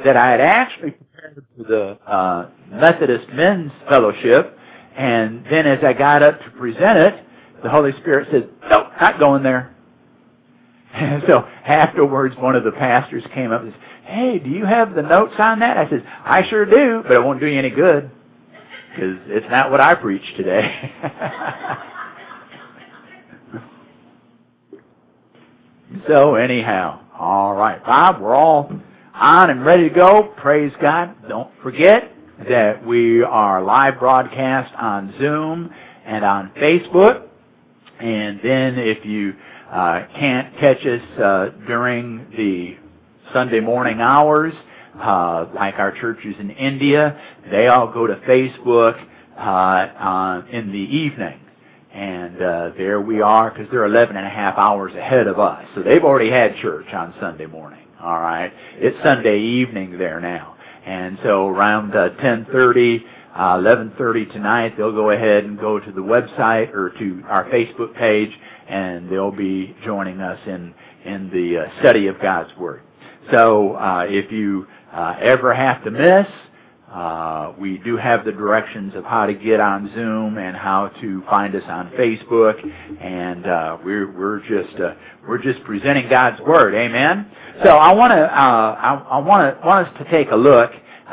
that I had actually prepared for the Methodist Men's Fellowship, and then as I got up to present it, the Holy Spirit said, "Nope, not going there." And so afterwards, one of the pastors came up and said, "Hey, do you have the notes on that?" I said, "I sure do, but it won't do you any good, because it's not what I preach today." So anyhow, all right, Bob, we're all on and ready to go. Praise God. Don't forget that we are live broadcast on Zoom and on Facebook. And then if you can't catch us during the Sunday morning hours, like our churches in India, they all go to Facebook in the evening. And there we are, because they're 11 and a half hours ahead of us. So they've already had church on Sunday morning. All right. It's Sunday evening there now. And so around 10:30, 11:30 tonight, they'll go ahead and go to the website or to our Facebook page, and they'll be joining us in the study of God's Word. So if you ever have to miss, we do have the directions of how to get on Zoom and how to find us on Facebook, and we're just presenting God's Word. Amen. So I want us to take a look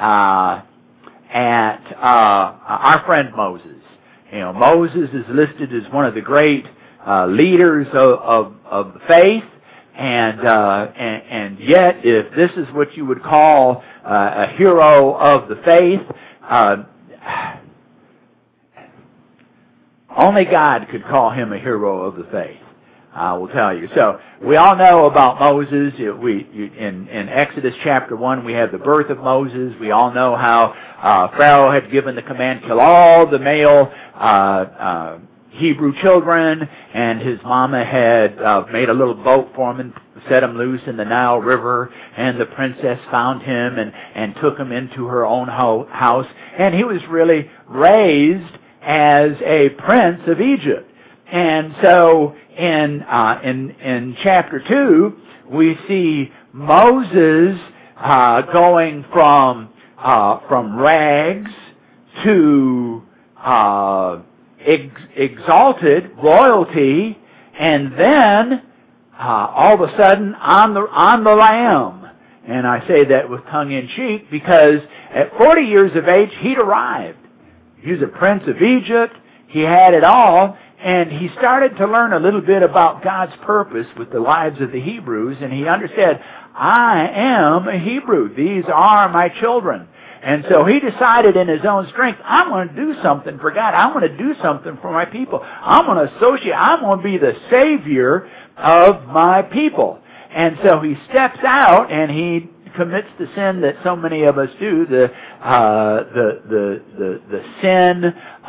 at our friend Moses. You know, Moses is listed as one of the great leaders of the faith, and yet, if this is what you would call a hero of the faith, only God could call him a hero of the faith. I will tell you. So we all know about Moses. In Exodus chapter 1, we have the birth of Moses. We all know how Pharaoh had given the command, kill all the male Hebrew children, and his mama had made a little boat for him and set him loose in the Nile River, and the princess found him and took him into her own house, and he was really raised as a prince of Egypt. And so in chapter 2, we see Moses going from rags to exalted royalty, and then all of a sudden on the lamb. And I say that with tongue in cheek because at 40 years of age he'd arrived. He was a prince of Egypt. He had it all, and he started to learn a little bit about God's purpose with the lives of the Hebrews, and he understood, I am a Hebrew. These are my children. And so he decided in his own strength, I'm going to do something for God. I'm going to do something for my people. I'm going to associate. I'm going to be the Savior of my people. And so he steps out and he commits the sin that so many of us do, the sin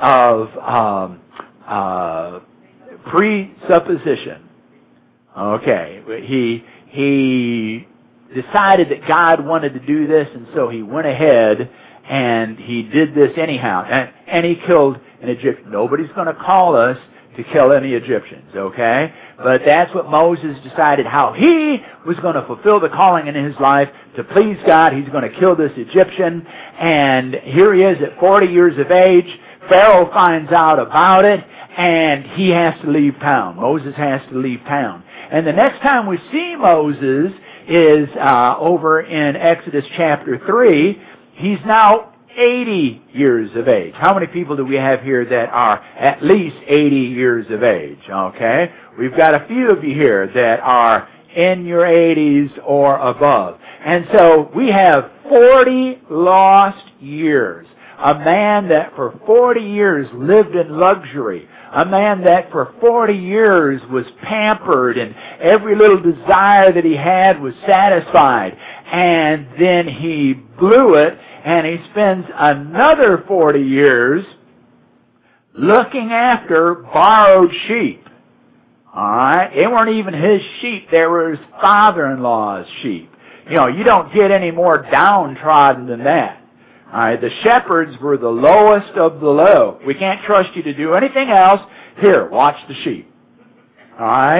of presupposition. Okay, he decided that God wanted to do this, and so he went ahead and he did this anyhow. And he killed an Egyptian. Nobody's going to call us to kill any Egyptians, okay? But that's what Moses decided, how he was going to fulfill the calling in his life to please God. He's going to kill this Egyptian. And here he is at 40 years of age. Pharaoh finds out about it, and he has to leave town. Moses has to leave town. And the next time we see Moses is over in Exodus chapter 3. He's now 80 years of age. How many people do we have here that are at least 80 years of age? Okay. We've got a few of you here that are in your 80s or above. And so we have 40 lost years. A man that for 40 years lived in luxury. A man that for 40 years was pampered and every little desire that he had was satisfied. And then he blew it, and he spends another 40 years looking after borrowed sheep. Alright? They weren't even his sheep. They were his father-in-law's sheep. You know, you don't get any more downtrodden than that. Alright, the shepherds were the lowest of the low. We can't trust you to do anything else. Here, watch the sheep. Alright?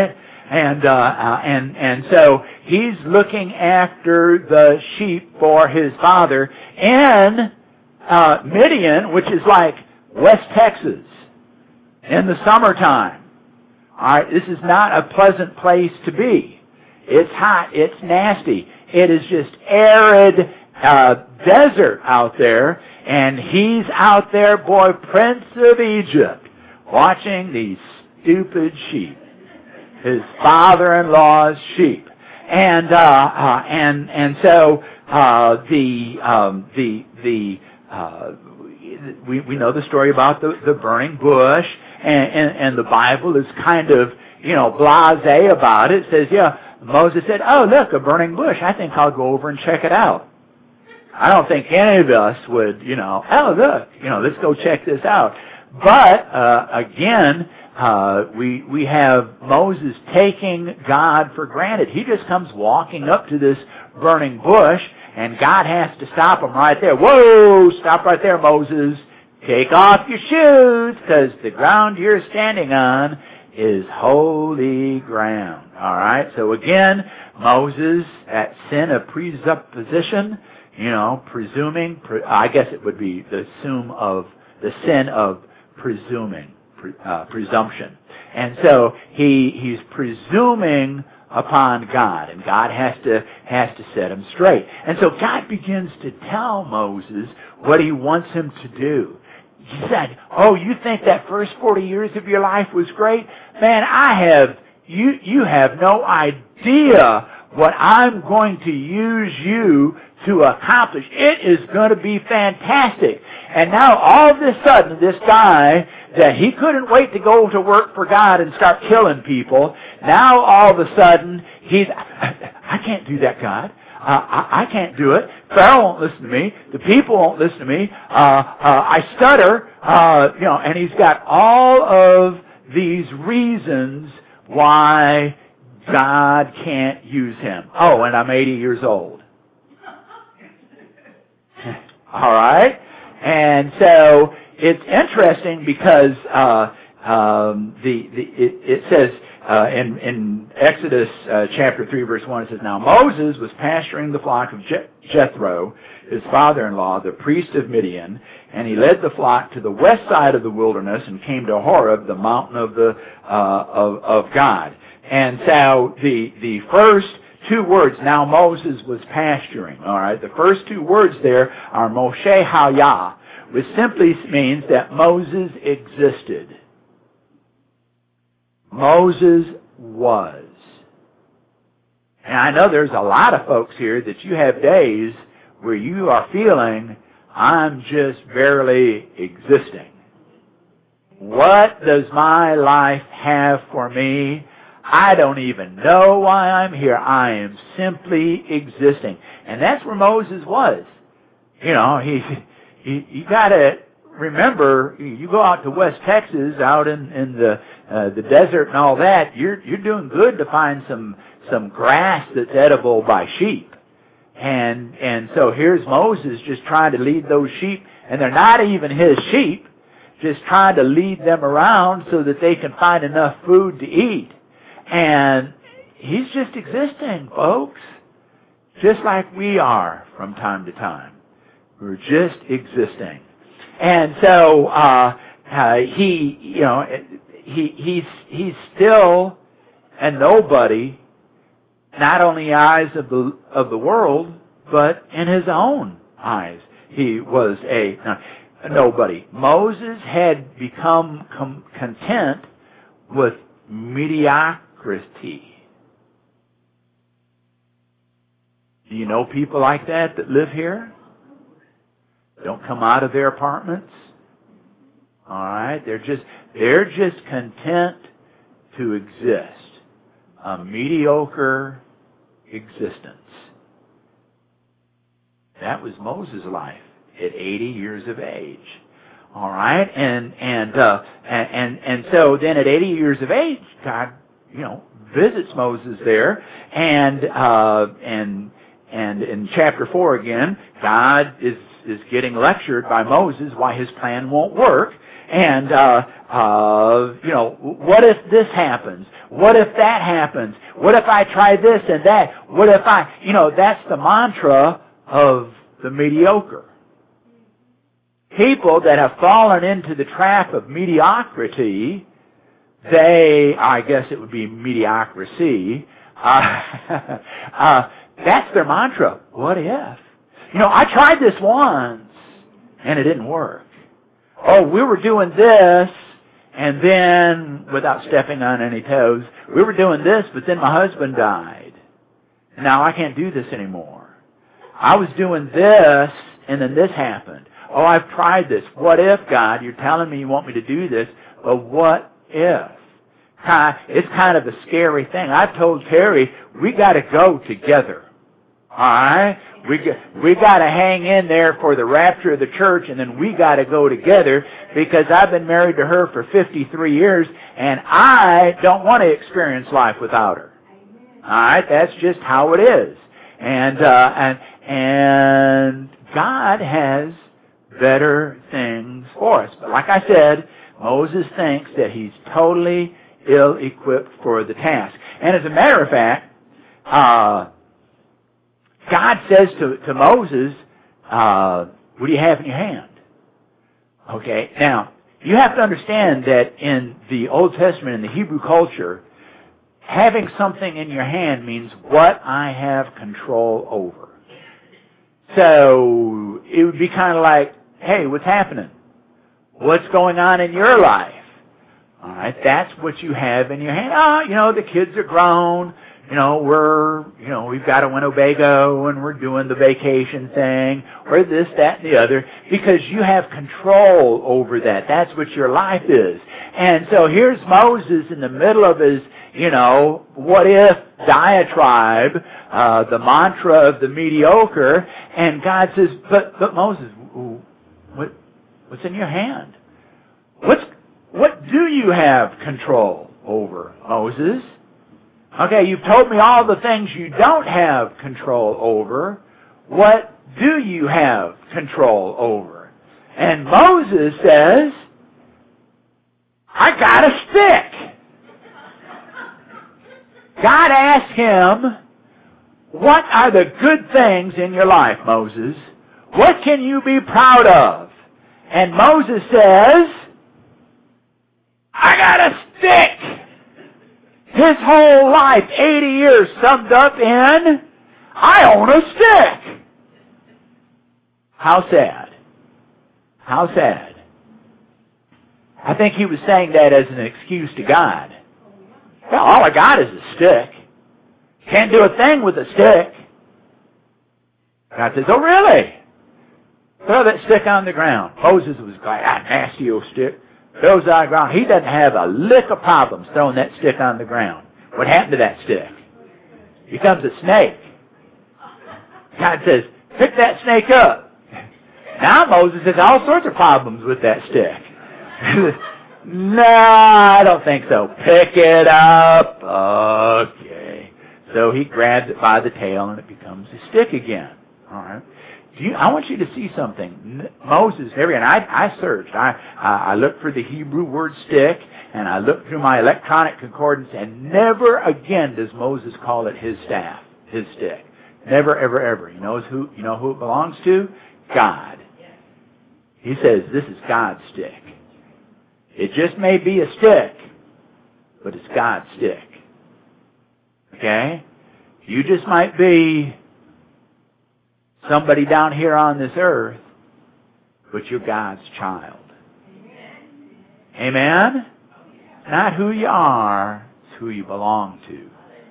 And so he's looking after the sheep for his father in Midian, which is like West Texas in the summertime. All right, this is not a pleasant place to be. It's hot. It's nasty. It is just arid desert out there, and he's out there, boy, Prince of Egypt, watching these stupid sheep, his father-in-law's sheep, and so we know the story about the burning bush, and the Bible is kind of blasé about it. It says, yeah, Moses said, "Oh, look, a burning bush. I think I'll go over and check it out." I don't think any of us would, "Oh, look, let's go check this out." But again, we have Moses taking God for granted. He just comes walking up to this burning bush, and God has to stop him right there. "Whoa, stop right there, Moses. Take off your shoes, because the ground you're standing on is holy ground." All right. So again, Moses, that sin of presupposition, presuming. I guess it would be the sin of presuming, presumption. And so he's presuming upon God, and God has to set him straight. And so God begins to tell Moses what he wants him to do. He said, "Oh, you think that first 40 years of your life was great? Man, you have no idea what I'm going to use you to accomplish. It is going to be fantastic." And now all of a sudden, this guy that he couldn't wait to go to work for God and start killing people, now all of a sudden I can't do that, God. I can't do it. Pharaoh won't listen to me. The people won't listen to me. I stutter. And he's got all of these reasons why God can't use him. Oh, and I'm 80 years old. All right? And so it's interesting because it says in Exodus chapter 3 verse 1, it says, "Now Moses was pasturing the flock of Jethro, his father-in-law, the priest of Midian, and he led the flock to the west side of the wilderness and came to Horeb, the mountain of God." And so the first two words, now Moses was pasturing, all right? The first two words there are Moshe Hayah, which simply means that Moses existed. Moses was. And I know there's a lot of folks here that you have days where you are feeling, I'm just barely existing. What does my life have for me? I don't even know why I'm here. I am simply existing. And that's where Moses was. You gotta remember, you go out to West Texas, out in the desert and all that, you're doing good to find some grass that's edible by sheep. And so here's Moses just trying to lead those sheep, and they're not even his sheep, just trying to lead them around so that they can find enough food to eat. And he's just existing, folks. Just like we are from time to time. We're just existing. And so, he's still a nobody, not only in the eyes of the world, but in his own eyes. He was a nobody. Moses had become content with mediocrity. Do you know people like that live here? Don't come out of their apartments. All right, they're just content to exist, a mediocre existence. That was Moses' life at 80 years of age. All right, and so then at 80 years of age, God, visits Moses there, and in chapter 4 again, God is getting lectured by Moses why his plan won't work. And, what if this happens? What if that happens? What if I try this and that? What if that's the mantra of the mediocre. People that have fallen into the trap of mediocrity, I guess it would be mediocrity, that's their mantra. What if? I tried this once, and it didn't work. Oh, we were doing this, and then, without stepping on any toes, we were doing this, but then my husband died. Now I can't do this anymore. I was doing this, and then this happened. Oh, I've tried this. What if, God? You're telling me you want me to do this, but what if? It's kind of a scary thing. I've told Terry, we got to go together. All right? We got to hang in there for the rapture of the church, and then we got to go together, because I've been married to her for 53 years, and I don't want to experience life without her. All right? That's just how it is. And God has better things for us. But like I said, Moses thinks that he's totally ill-equipped for the task. And as a matter of fact, God says to Moses, what do you have in your hand? Okay, now, you have to understand that in the Old Testament, in the Hebrew culture, having something in your hand means what I have control over. So, it would be kind of like, hey, what's happening? What's going on in your life? All right, that's what you have in your hand. The kids are grown. We've got a Winnebago and we're doing the vacation thing, or this, that, and the other, because you have control over that. That's what your life is. And so here's Moses in the middle of his, what if diatribe, the mantra of the mediocre, and God says, but Moses, what's in your hand? What do you have control over, Moses? Okay, you've told me all the things you don't have control over. What do you have control over? And Moses says, I got a stick. God asked him, what are the good things in your life, Moses? What can you be proud of? And Moses says, I got a stick. His whole life, 80 years, summed up in, I own a stick. How sad. How sad. I think he was saying that as an excuse to God. Well, all I got is a stick. Can't do a thing with a stick. God says, oh really? Throw that stick on the ground. Moses was like, nasty old stick. Throws it on the ground. He doesn't have a lick of problems throwing that stick on the ground. What happened to that stick? Becomes a snake. God says, pick that snake up. Now Moses has all sorts of problems with that stick. No, I don't think so. Pick it up. Okay. So he grabs it by the tail and it becomes a stick again. All right. I want you to see something. Moses, and I searched. I looked for the Hebrew word stick, and I looked through my electronic concordance, and never again does Moses call it his staff, his stick. Never, ever, ever. You know who it belongs to? God. He says, this is God's stick. It just may be a stick, but it's God's stick. Okay? You just might be somebody down here on this earth, but you're God's child. Amen? Not who you are, it's who you belong to.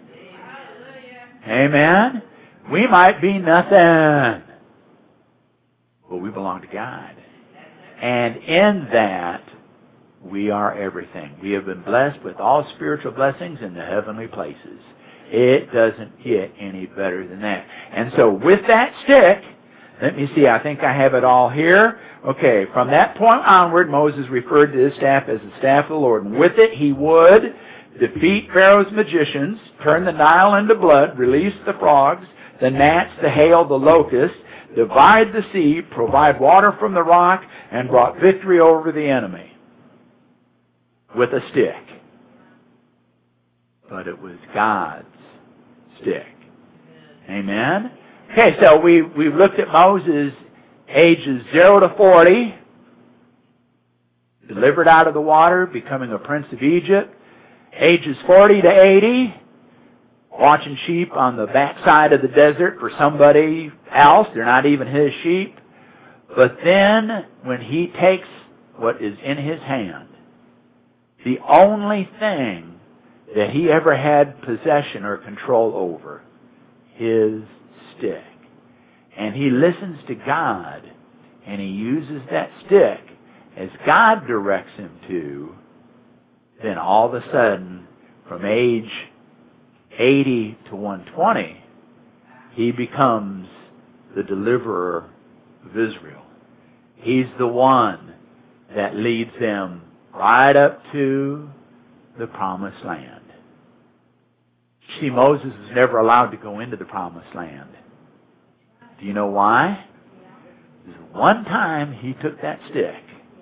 Amen? We might be nothing, but we belong to God. And in that, we are everything. We have been blessed with all spiritual blessings in the heavenly places. It doesn't get any better than that. And so with that stick, let me see, I think I have it all here. Okay, from that point onward, Moses referred to his staff as the staff of the Lord. And with it, he would defeat Pharaoh's magicians, turn the Nile into blood, release the frogs, the gnats, the hail, the locusts, divide the sea, provide water from the rock, and brought victory over the enemy. with a stick. But it was God's stick. Amen? Okay, so we've looked at Moses, ages 0 to 40, delivered out of the water, becoming a prince of Egypt. Ages 40 to 80, watching sheep on the backside of the desert for somebody else. They're not even his sheep. But then, when he takes what is in his hand, the only thing that he ever had possession or control over, his stick. And he listens to God, and he uses that stick as God directs him to. Then all of a sudden, from age 80 to 120, he becomes the deliverer of Israel. He's the one that leads them right up to the promised land. See, Moses was never allowed to go into the promised land. Do you know why? Because one time he took that stick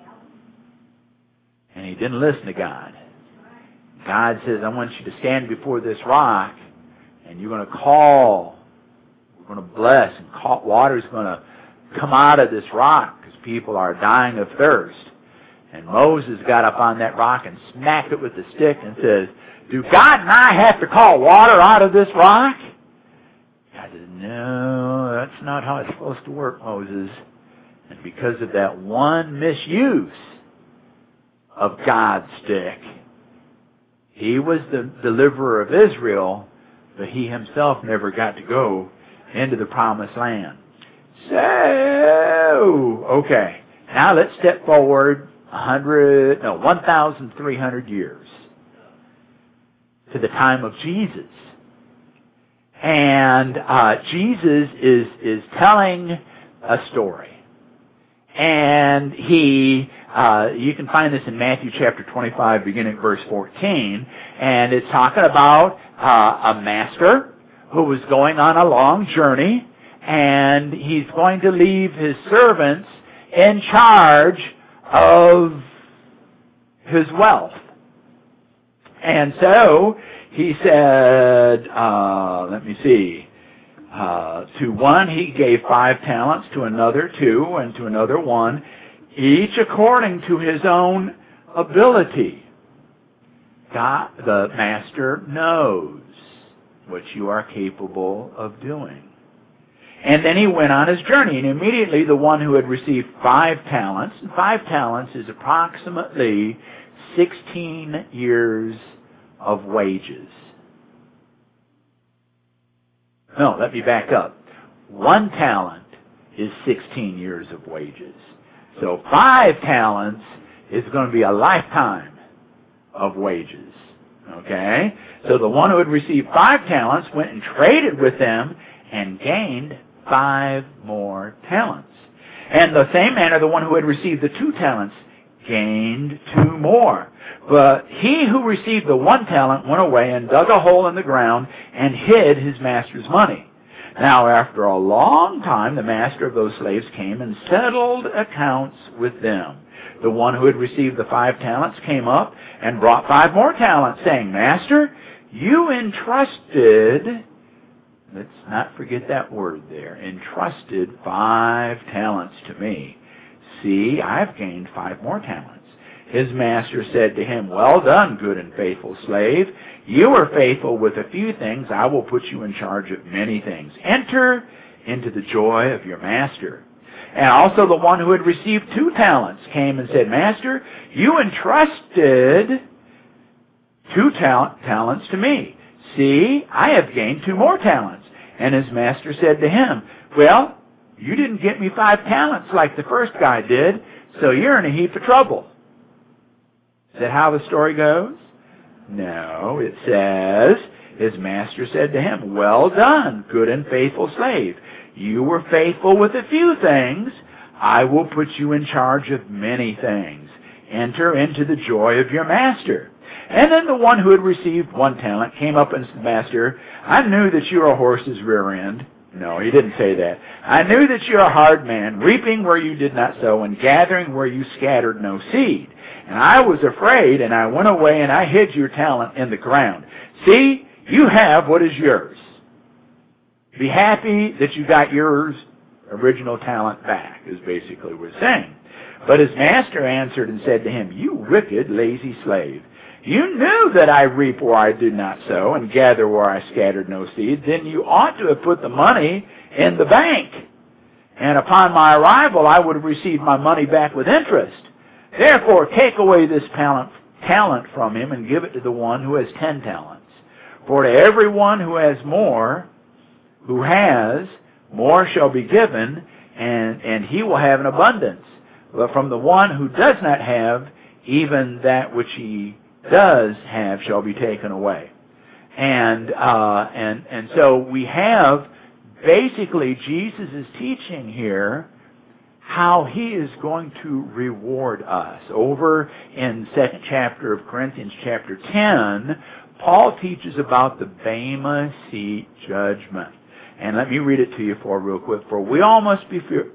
and he didn't listen to God. God says, I want you to stand before this rock and you're going to call. We're going to bless, and water's going to come out of this rock because people are dying of thirst. And Moses got up on that rock and smacked it with the stick and says, do God and I have to call water out of this rock? God said, no, that's not how it's supposed to work, Moses. And because of that one misuse of God's stick, he was the deliverer of Israel, but he himself never got to go into the promised land. So, okay. Now let's step forward 1,300 years to the time of Jesus. And Jesus is telling a story. And he, you can find this in Matthew chapter 25, beginning at verse 14. And it's talking about a master who was going on a long journey. And he's going to leave his servants in charge of his wealth. And so he said, let me see, to one he gave 5 talents, to another 2, and to another 1, each according to his own ability. God, the master, knows what you are capable of doing. And then he went on his journey, and immediately the one who had received 5 talents, and 5 talents is approximately 16 years of wages. No, let me back up. 1 talent is 16 years of wages. So 5 talents is going to be a lifetime of wages. Okay? So the one who had received 5 talents went and traded with them and gained 5 more talents. And the same manner, the one who had received the 2 talents gained 2 more. But he who received the 1 talent went away and dug a hole in the ground and hid his master's money. Now after a long time, the master of those slaves came and settled accounts with them. The one who had received the 5 talents came up and brought 5 more talents, saying, Master, you entrusted, let's not forget that word there, entrusted 5 talents to me. See, I've gained 5 more talents. His master said to him, Well done, good and faithful slave. You are faithful with a few things. I will put you in charge of many things. Enter into the joy of your master. And also the one who had received 2 talents came and said, Master, you entrusted 2 talents to me. See, I have gained 2 more talents. And his master said to him, Well, you didn't get me 5 talents like the first guy did, so you're in a heap of trouble. Is that how the story goes? No, it says, his master said to him, Well done, good and faithful slave. You were faithful with a few things. I will put you in charge of many things. Enter into the joy of your master. And then the one who had received 1 talent came up and said, Master, I knew that you are a horse's rear end, No, he didn't say that. I knew that you're a hard man, reaping where you did not sow and gathering where you scattered no seed. And I was afraid, and I went away and I hid your talent in the ground. See, you have what is yours. Be happy that you got yours original talent back, is basically what it's saying. But his master answered and said to him, you wicked, lazy slave. You knew that I reap where I did not sow and gather where I scattered no seed. Then you ought to have put the money in the bank. And upon my arrival, I would have received my money back with interest. Therefore, take away this talent from him and give it to the one who has 10 talents. For to everyone who has, more shall be given, and he will have an abundance. But from the one who does not have, even that which he does have shall be taken away. And so we have basically Jesus is teaching here how he is going to reward us. Over in the 2nd chapter of Corinthians, chapter 10, Paul teaches about the Bema Seat judgment. And let me read it to you real quick. For we all must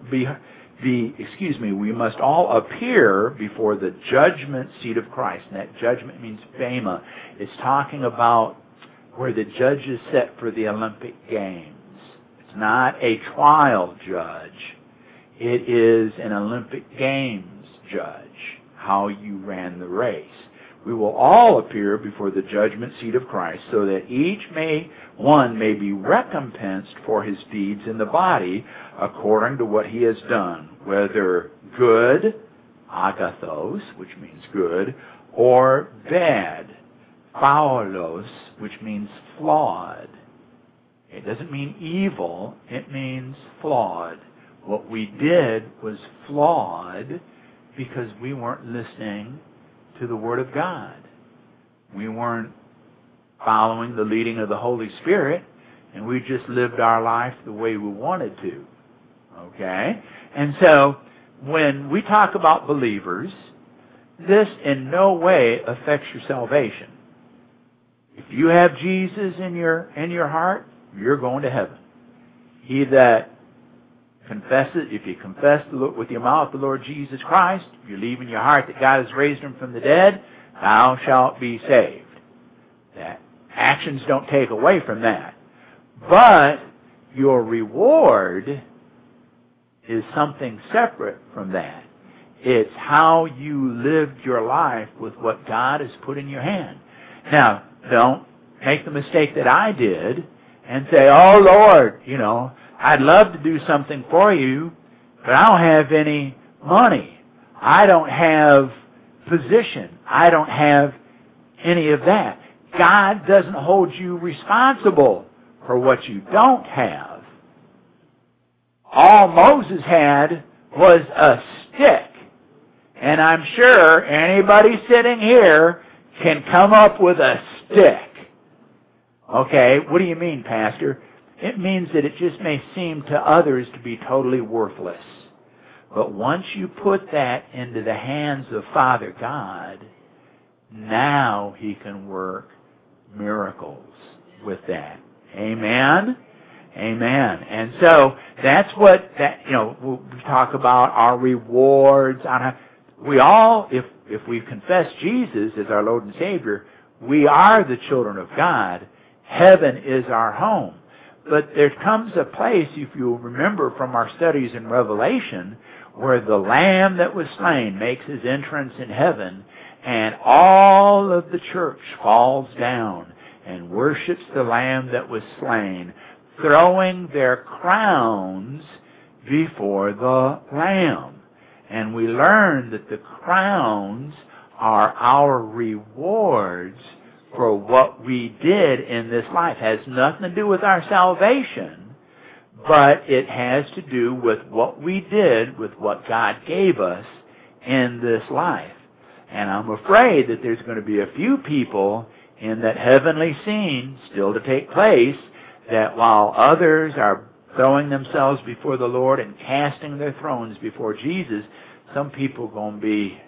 we must all appear before the judgment seat of Christ. And that judgment means Bema. It's talking about where the judge is set for the Olympic Games. It's not a trial judge. It is an Olympic Games judge, how you ran the race. We will all appear before the judgment seat of Christ, so that each one may be recompensed for his deeds in the body according to what he has done, whether good, agathos, which means good, or bad, phaulos, which means flawed. It doesn't mean evil, it means flawed. What we did was flawed because we weren't listening to the Word of God. We weren't following the leading of the Holy Spirit, and we just lived our life the way we wanted to. Okay? And so, when we talk about believers, this in no way affects your salvation. If you have Jesus in your heart, you're going to heaven. He that confesses, if you confess with your mouth the Lord Jesus Christ, you believe in your heart that God has raised him from the dead, thou shalt be saved. That actions don't take away from that. But your reward is something separate from that. It's how you lived your life with what God has put in your hand. Now, don't make the mistake that I did and say, oh Lord, I'd love to do something for you, but I don't have any money. I don't have position. I don't have any of that. God doesn't hold you responsible for what you don't have. All Moses had was a stick. And I'm sure anybody sitting here can come up with a stick. Okay, what do you mean, Pastor? It means that it just may seem to others to be totally worthless. But once you put that into the hands of Father God, now He can work miracles with that. Amen? Amen. And so, that's what, we talk about our rewards. We all, if we confess Jesus as our Lord and Savior, we are the children of God. Heaven is our home. But there comes a place, if you remember from our studies in Revelation, where the Lamb that was slain makes his entrance in heaven, and all of the church falls down and worships the Lamb that was slain, throwing their crowns before the Lamb. And we learn that the crowns are our rewards for what we did in this life. It has nothing to do with our salvation, but it has to do with what we did with what God gave us in this life. And I'm afraid that there's going to be a few people in that heavenly scene still to take place, that while others are throwing themselves before the Lord and casting their thrones before Jesus, some people are going to be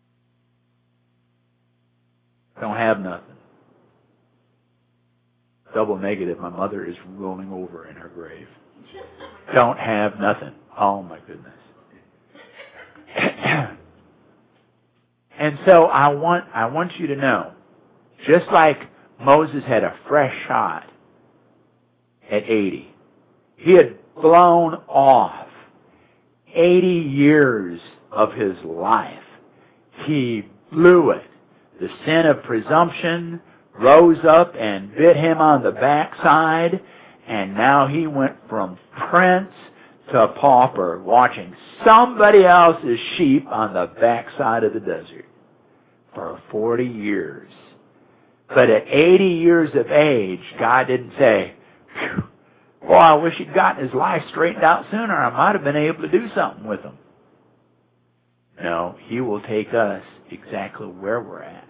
don't have nothing. double negative. My mother is rolling over in her grave. Don't have nothing. Oh my goodness. And so I want you to know, just like Moses had a fresh shot at 80, he had blown off 80 years of his life. He blew it. The sin of presumption rose up and bit him on the backside, and now he went from prince to pauper, watching somebody else's sheep on the backside of the desert for 40 years. But at 80 years of age, God didn't say, "Boy, I wish he'd gotten his life straightened out sooner. I might have been able to do something with him." No, he will take us exactly where we're at.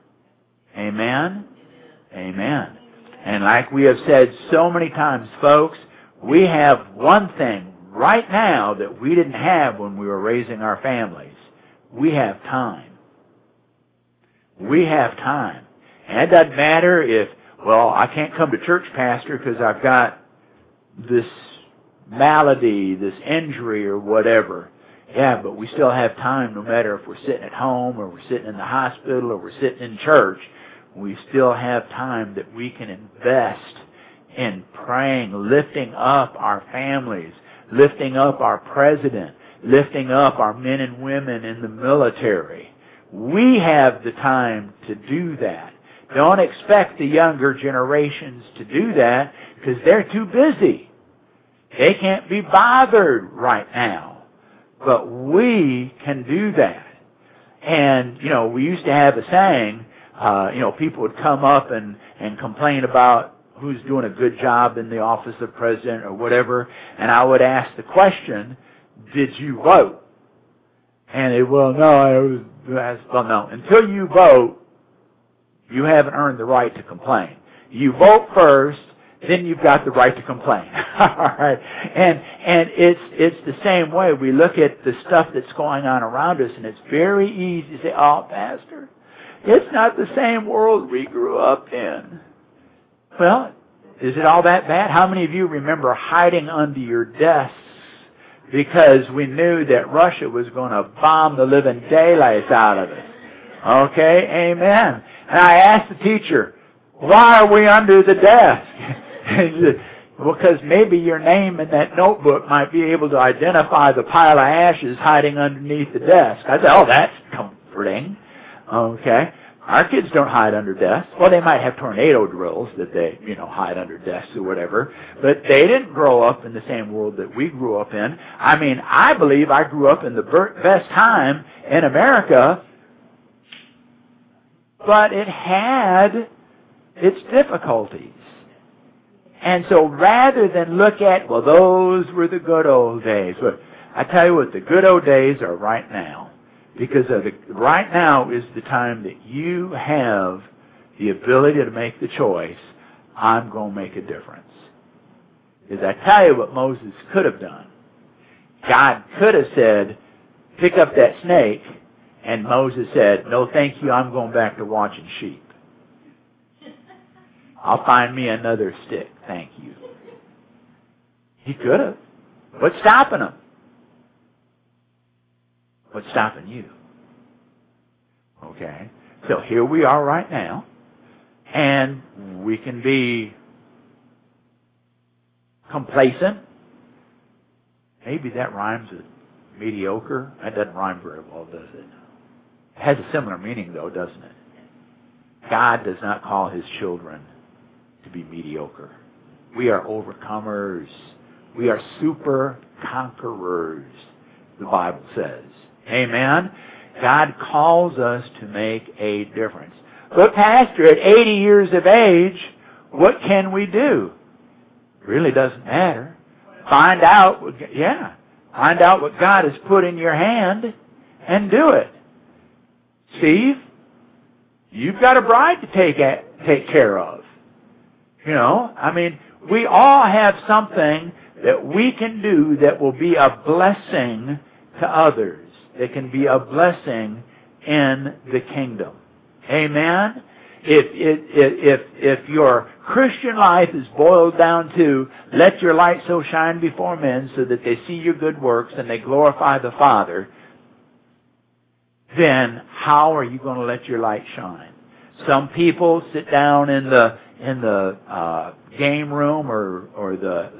Amen? Amen. And like we have said so many times, folks, we have one thing right now that we didn't have when we were raising our families. We have time. We have time. And it doesn't matter if, well, I can't come to church, Pastor, because I've got this malady, this injury or whatever. Yeah, but we still have time no matter if we're sitting at home or we're sitting in the hospital or we're sitting in church. We still have time that we can invest in praying, lifting up our families, lifting up our president, lifting up our men and women in the military. We have the time to do that. Don't expect the younger generations to do that because they're too busy. They can't be bothered right now. But we can do that. And, we used to have a saying, people would come up and complain about who's doing a good job in the office of president or whatever, and I would ask the question, did you vote? And they, well, no, until you vote, you haven't earned the right to complain. You vote first, then you've got the right to complain. All right? And it's the same way. We look at the stuff that's going on around us, and it's very easy to say, "Oh, Pastor, it's not the same world we grew up in." Well, is it all that bad? How many of you remember hiding under your desks because we knew that Russia was going to bomb the living daylights out of us? Okay, amen. And I asked the teacher, "Why are we under the desk?" Well, because maybe your name in that notebook might be able to identify the pile of ashes hiding underneath the desk. I said, "Oh, that's comforting." Okay. Our kids don't hide under desks. Well, they might have tornado drills that they, hide under desks or whatever. But they didn't grow up in the same world that we grew up in. I mean, I believe I grew up in the best time in America, but it had its difficulties. And so rather than look at, well, those were the good old days. But I tell you what, the good old days are right now. Because right now is the time that you have the ability to make the choice, I'm going to make a difference. Because I tell you what Moses could have done. God could have said, pick up that snake, and Moses said, no thank you, I'm going back to watching sheep. I'll find me another stick, thank you. He could have. What's stopping him? What's stopping you? Okay. So here we are right now. And we can be complacent. Maybe that rhymes with mediocre. That doesn't rhyme very well, does it? It has a similar meaning, though, doesn't it? God does not call His children to be mediocre. We are overcomers. We are super conquerors, the Bible says. Amen? God calls us to make a difference. But Pastor, at 80 years of age, what can we do? Really doesn't matter. Find out what God has put in your hand and do it. Steve, you've got a bride to take care of. We all have something that we can do that will be a blessing to others. That can be a blessing in the kingdom. Amen? If your Christian life is boiled down to let your light so shine before men so that they see your good works and they glorify the Father, then how are you going to let your light shine? Some people sit down in the game room or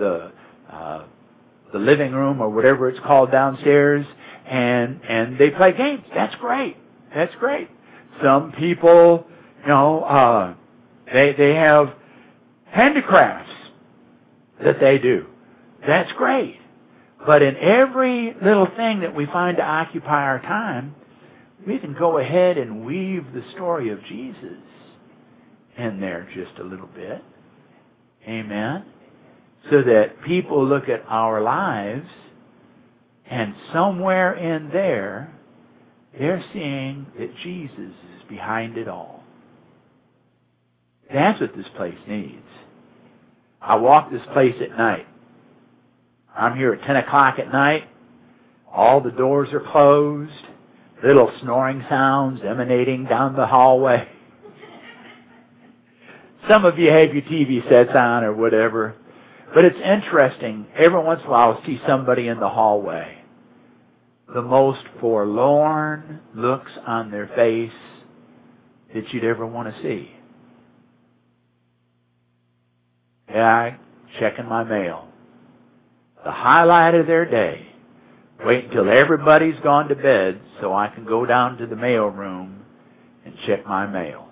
the living room or whatever it's called downstairs, and they play games. That's great. That's great. Some people, they have handicrafts that they do. That's great. But in every little thing that we find to occupy our time, we can go ahead and weave the story of Jesus in there just a little bit. Amen. So that people look at our lives and somewhere in there, they're seeing that Jesus is behind it all. That's what this place needs. I walk this place at night. I'm here at 10 o'clock at night. All the doors are closed. Little snoring sounds emanating down the hallway. Some of you have your TV sets on or whatever. But it's interesting. Every once in a while I'll see somebody in the hallway. The most forlorn looks on their face that you'd ever want to see. Yeah, checking my mail. The highlight of their day. Wait until everybody's gone to bed so I can go down to the mail room and check my mail.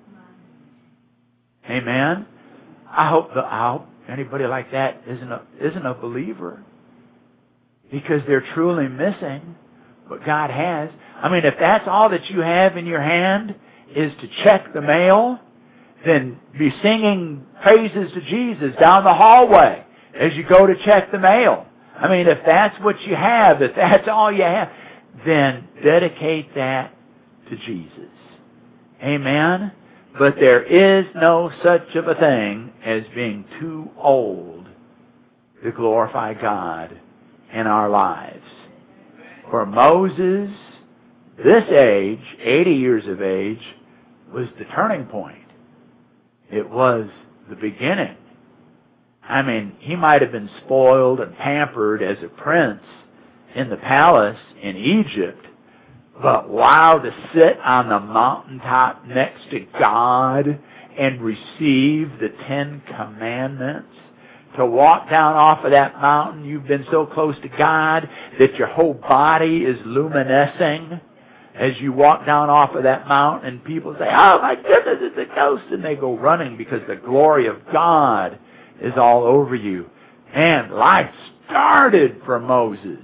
Amen? I hope anybody like that isn't a believer, because they're truly missing what God has. I mean, if that's all that you have in your hand is to check the mail, then be singing praises to Jesus down the hallway as you go to check the mail. I mean, if that's what you have, if that's all you have, then dedicate that to Jesus. Amen? But there is no such of a thing as being too old to glorify God in our lives. For Moses, this age, 80 years of age, was the turning point. It was the beginning. I mean, he might have been spoiled and pampered as a prince in the palace in Egypt, but wow, to sit on the mountaintop next to God and receive the 10 Commandments, to walk down off of that mountain, you've been so close to God that your whole body is luminescing as you walk down off of that mountain, and people say, "Oh my goodness, it's a ghost," and they go running because the glory of God is all over you. And life started for Moses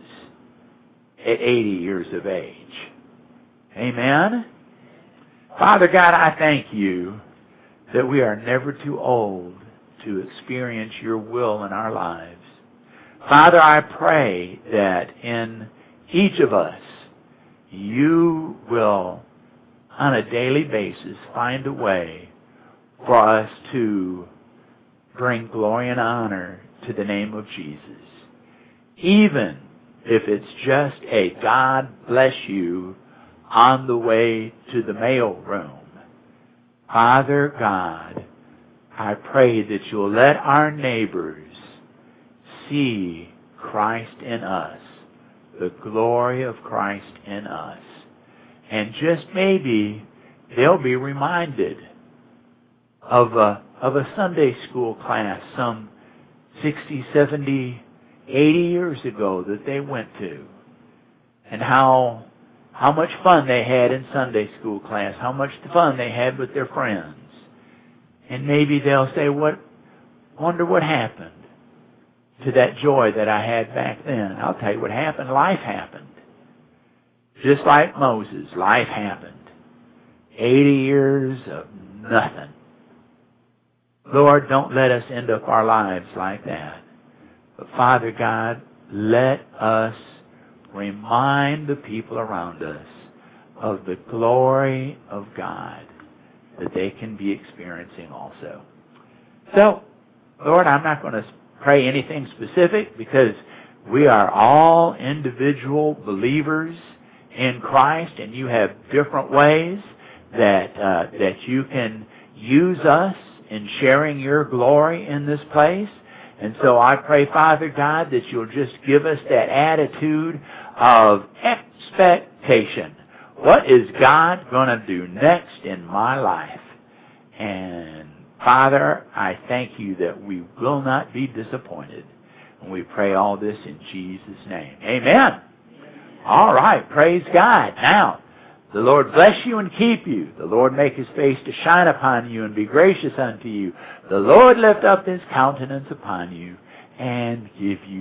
at 80 years of age. Amen? Father God, I thank you that we are never too old to experience your will in our lives. Father, I pray that in each of us, you will, on a daily basis, find a way for us to bring glory and honor to the name of Jesus. Even if it's just a God bless you on the way to the mail room. Father God, I pray that you'll let our neighbors see Christ in us, the glory of Christ in us. And just maybe they'll be reminded of a Sunday school class some 60, 70, 80 years ago that they went to, and how much fun they had in Sunday school class, how much fun they had with their friends. And maybe they'll say, wonder what happened to that joy that I had back then. And I'll tell you what happened. Life happened. Just like Moses, life happened. 80 years of nothing. Lord, don't let us end up our lives like that. But Father God, let us remind the people around us of the glory of God that they can be experiencing also. So, Lord, I'm not going to pray anything specific because we are all individual believers in Christ, and you have different ways that you can use us in sharing your glory in this place. And so I pray, Father God, that you'll just give us that attitude of expectation. What is God going to do next in my life? And Father, I thank you that we will not be disappointed. And we pray all this in Jesus' name. Amen. All right. Praise God. Now, the Lord bless you and keep you. The Lord make His face to shine upon you and be gracious unto you. The Lord lift up His countenance upon you and give you